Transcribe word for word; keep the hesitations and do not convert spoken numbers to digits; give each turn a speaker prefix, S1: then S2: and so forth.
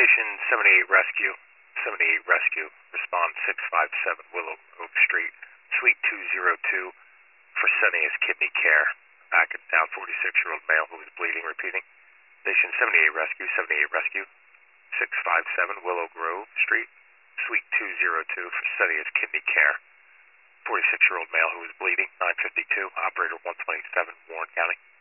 S1: Station seventy-eight Rescue, seventy-eight Rescue, respond six five seven Willow Grove Street, Suite two oh two, Fresenius Kidney Care. Back at down forty-six-year-old male who is bleeding, repeating. Station seventy-eight Rescue, seventy-eight Rescue, six five seven Willow Grove Street, Suite two oh two, Fresenius Kidney Care. forty-six-year-old male who is bleeding, nine fifty-two, operator one twenty-seven, Warren County.